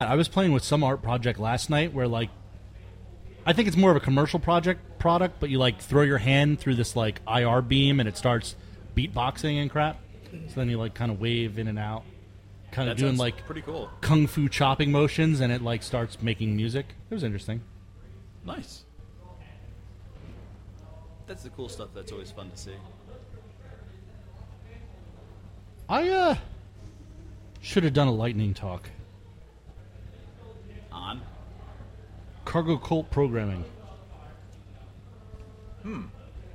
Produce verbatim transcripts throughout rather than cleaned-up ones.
I was playing with some art project last night where, like, I think it's more of a commercial project product, but you, like, throw your hand through this, like, I R beam and it starts beatboxing and crap. So then you, like, kind of wave in and out. Kind of That doing, sounds like, pretty cool. kung fu chopping motions, and it, like, starts making music. It was interesting. Nice. That's the cool stuff that's always fun to see. I, uh, should have done a lightning talk. On? Cargo cult programming. Hmm.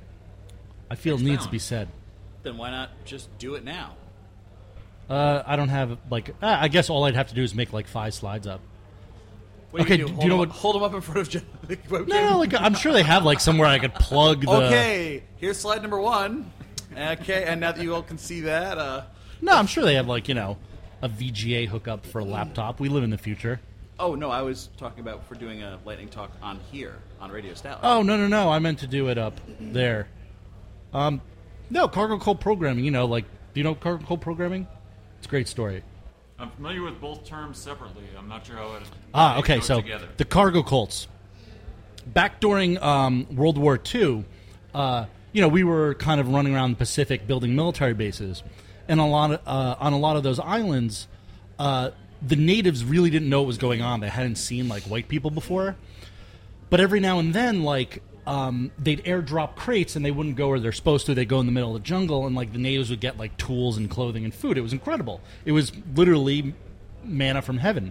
I feel it needs to be said. Then why not just do it now? Uh, I don't have, like, uh, I guess all I'd have to do is make, like, five slides up. What Okay, do you, do do? you know Hold what- them- Hold them up in front of the webcam? No, no, like, I'm sure they have, like, somewhere I could plug the... Okay, here's slide number one. Okay, and now that you all can see that, uh... No, I'm sure they have, like, you know, a V G A hookup for a laptop. We live in the future. Oh, no, I was talking about for doing a lightning talk on here, on Radio Statler. Oh, no, no, no. I meant to do it up there. Um, no, cargo cult programming, you know, like, do you know cargo cult programming? It's a great story. I'm familiar with both terms separately. I'm not sure how it Ah, they okay, go so together. the cargo cults. Back during um, World War Two, uh, you know, we were kind of running around the Pacific building military bases. And a lot of, uh, on a lot of those islands, uh, the natives really didn't know what was going on. They hadn't seen, like, white people before. But every now and then, like, um, they'd airdrop crates and they wouldn't go where they're supposed to. They'd go in the middle of the jungle and, like, the natives would get, like, tools and clothing and food. It was incredible. It was literally manna from heaven.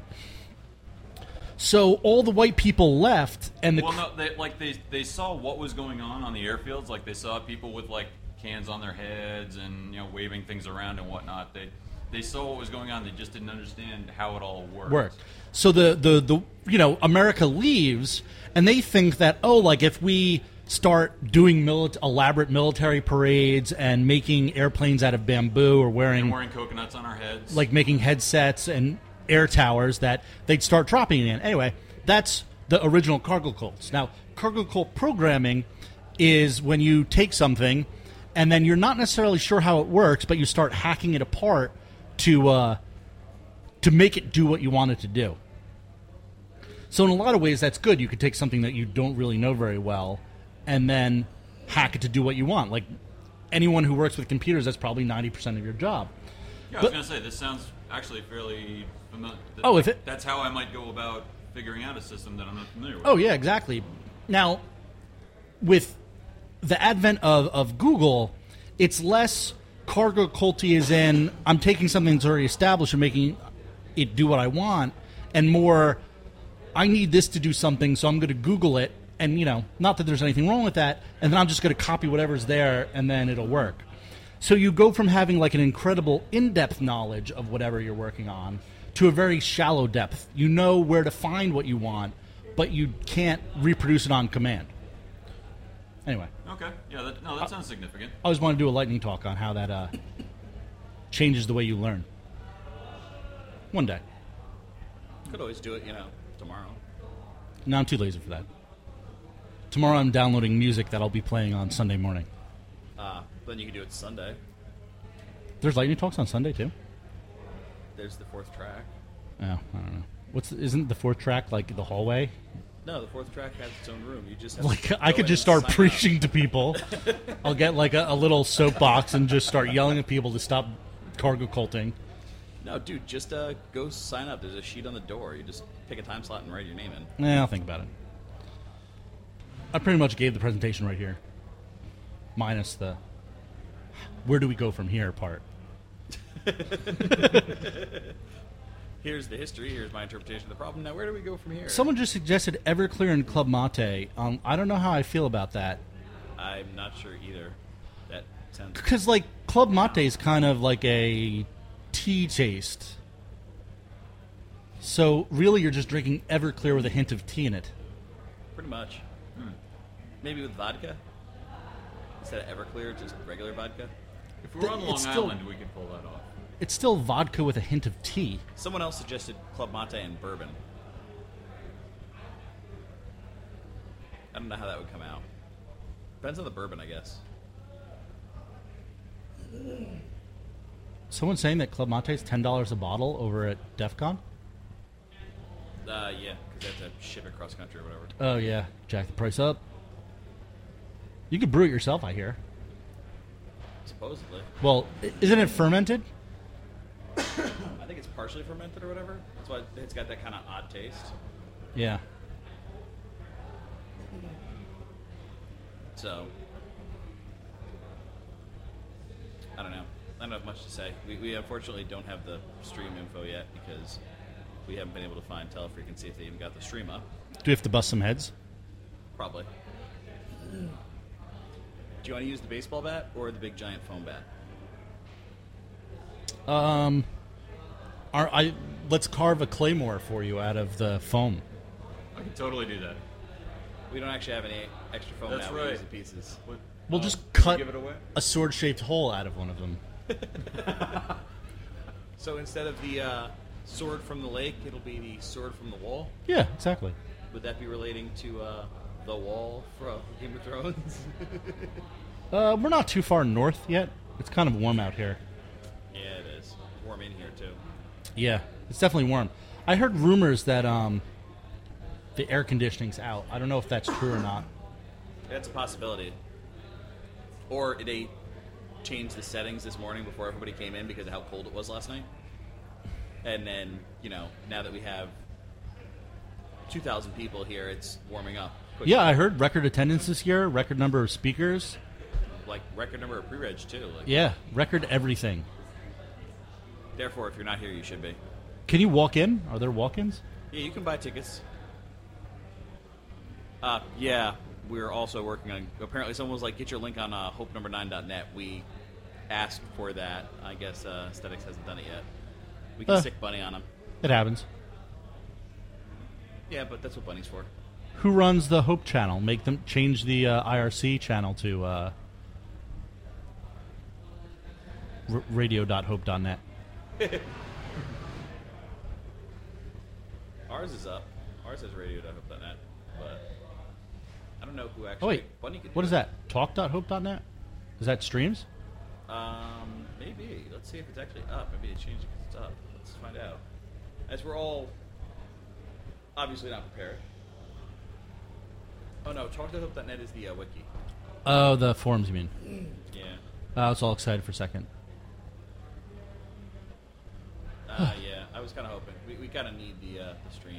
So all the white people left, and the well, no, they, like they they saw what was going on on the airfields. Like they saw people with like cans on their heads and you know waving things around and whatnot. They they saw what was going on. They just didn't understand how it all worked. worked. So the, the, the you know, America leaves, and they think that, oh, like, if we start doing mili- elaborate military parades and making airplanes out of bamboo or wearing, And wearing coconuts on our heads. like, making headsets and air towers, that they'd start dropping it in. Anyway, that's the original cargo cults. Now, cargo cult programming is when you take something and then you're not necessarily sure how it works, but you start hacking it apart to uh, to make it do what you want it to do. So in a lot of ways, that's good. You could take something that you don't really know very well and then hack it to do what you want. Like, anyone who works with computers, that's probably ninety percent of your job. yeah, I was but- going to say this sounds actually fairly familiar. Oh, if it- that's how I might go about figuring out a system that I'm not familiar with. Oh, yeah, exactly. Now, with the advent of, of Google, it's less cargo culty as in I'm taking something that's already established and making it do what I want, and more I need this to do something, so I'm going to Google it, and, you know, not that there's anything wrong with that, and then I'm just going to copy whatever's there, and then it'll work. So you go from having, like, an incredible in-depth knowledge of whatever you're working on to a very shallow depth. You know where to find what you want, but you can't reproduce it on command. Anyway, Okay. Yeah. That, no, that sounds significant. I always want to do a lightning talk on how that uh, changes the way you learn. One day. Could always do it, you know, tomorrow. No, I'm too lazy for that. Tomorrow I'm downloading music that I'll be playing on Sunday morning. Uh, then you can do it Sunday. There's lightning talks on Sunday too. There's the fourth track. Oh, I don't know. What's isn't the fourth track like the hallway? No, the fourth track has its own room. You just have Like to I go could in just and start sign up. preaching to people. I'll get like a, a little soapbox and just start yelling at people to stop cargo culting. No, dude, just uh, go sign up. There's a sheet on the door. You just pick a time slot and write your name in. Eh, I'll think about it. I pretty much gave the presentation right here, minus the where do we go from here part. Here's the history. Here's my interpretation of the problem. Now, where do we go from here? Someone just suggested Everclear and Club Mate. Um, I don't know how I feel about that. I'm not sure either. That sounds... Because, like, Club Mate is kind of like a tea taste. So, really, you're just drinking Everclear with a hint of tea in it. Pretty much. Hmm. Maybe with vodka? Instead of Everclear, just regular vodka? If we're on It's Long still- Island, we could pull that off. It's still vodka with a hint of tea. Someone else suggested Club Mate and bourbon. I don't know how that would come out. Depends on the bourbon, I guess. Someone's saying that Club Mate is ten dollars a bottle over at DEF CON? Uh, yeah, because they have to ship it cross country or whatever. Oh yeah, jack the price up. You could brew it yourself, I hear. Supposedly. Well, i- isn't it fermented? I think it's partially fermented or whatever. That's why it's got that kind of odd taste. Yeah. So, I don't know. I don't have much to say. We, we unfortunately don't have the stream info yet because we haven't been able to find Telefreak and see if they even got the stream up. Do we have to bust some heads? Probably. Do you want to use the baseball bat or the big giant foam bat? Um, are, I let's carve a claymore for you out of the foam. I can totally do that. We don't actually have any extra foam That's now. We right. use the pieces. What, We'll uh, just can we cut give it away? a sword-shaped hole out of one of them. So instead of the uh, sword from the lake, it'll be the sword from the wall. Yeah, exactly. Would that be relating to uh, the wall from Game of Thrones? Uh, we're not too far north yet. It's kind of warm out here. Yeah, it is. Warm in here too. Yeah, it's definitely warm. I heard rumors that um, the air conditioning's out. I don't know if that's true or not. That's a possibility. Or they changed the settings this morning before everybody came in because of how cold it was last night. And then, you know, now that we have two thousand people here, it's warming up quickly. Yeah, I heard record attendance this year, record number of speakers. Like, record number of pre-reg, too. Like, Yeah, record everything. Therefore, if you're not here, you should be. Can you walk in? Are there walk-ins? Yeah, you can buy tickets. Uh, yeah, we're also working on... Apparently, someone was like, get your link on uh, hope number nine dot net. We asked for that. I guess uh, Aesthetics hasn't done it yet. We can Uh. stick Bunny on them. It happens. Yeah, but that's what Bunny's for. Who runs the Hope channel? Make them change the uh, I R C channel to uh, r- radio dot hope dot net. Ours is up. Ours is radio dot hope dot net. But I don't know who actually... Oh, wait. Bunny could do What is it. that? talk dot hope dot net? Is that streams? Um, maybe. Let's see if it's actually up. Maybe they changed it because it's up. Let's find out. As we're all obviously not prepared. Oh no, talk dot hope dot net is the uh, wiki. Oh, the forums, you mean? Yeah. I was all excited for a second. Uh, yeah, I was kind of hoping. We, we kind of need the, uh, the stream.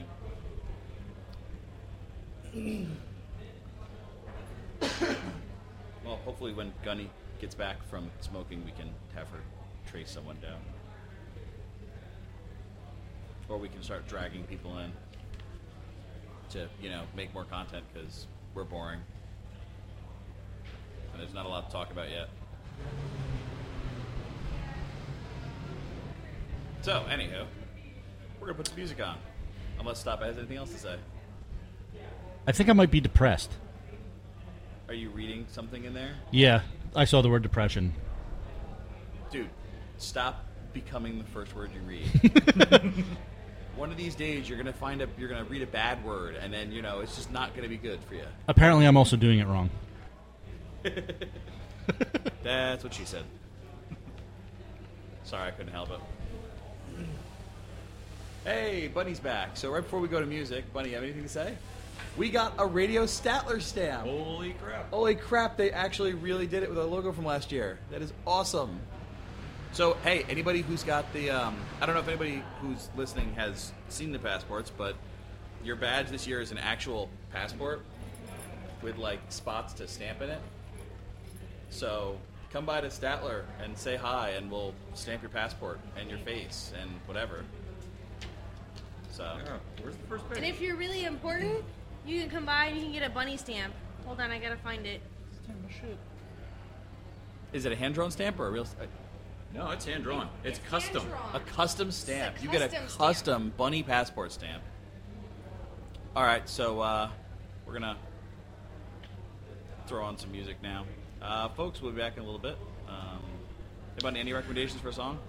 Well, hopefully when Gunny gets back from smoking, we can have her trace someone down. Or we can start dragging people in to, you know, make more content because we're boring. And there's not a lot to talk about yet. So, anywho, we're going to put some music on. Unless Stop has anything else to say. I think I might be depressed. Are you reading something in there? Yeah, I saw the word depression. Dude, stop becoming the first word you read. One of these days, you're gonna find a, you're gonna read a bad word, and then you know it's just not gonna be good for you. Apparently, I'm also doing it wrong. That's what she said. Sorry, I couldn't help it. Hey, Bunny's back. So right before we go to music, Bunny, you have anything to say? We got a Radio Statler stamp. Holy crap. Holy crap, they actually really did it with our logo from last year. That is awesome. So, hey, anybody who's got the, um, I don't know if anybody who's listening has seen the passports, but your badge this year is an actual passport with, like, spots to stamp in it. So, come by to Statler and say hi, and we'll stamp your passport and your face and whatever. So, Yeah, where's the first page? And if you're really important, you can come by and you can get a bunny stamp. Hold on, I gotta find it. is it a hand-drawn stamp or a real stamp? No, it's hand drawn. It's, It's custom. hand-drawn. A custom stamp. It's a you get a custom stamp. custom bunny passport stamp. All right, so uh, we're gonna throw on some music now, uh, folks. We'll be back in a little bit. Um, anybody, any recommendations for a song?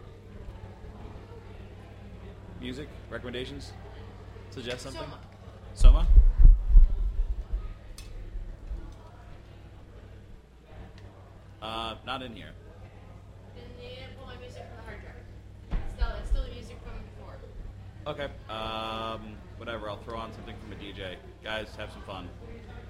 Music recommendations? Suggest something. Soma. Soma. Uh, not in here. Then you didn't pull my music from the hard drive. It's still, it's still the music from before. Okay. Um, whatever. I'll throw on something from a D J. Guys, have some fun.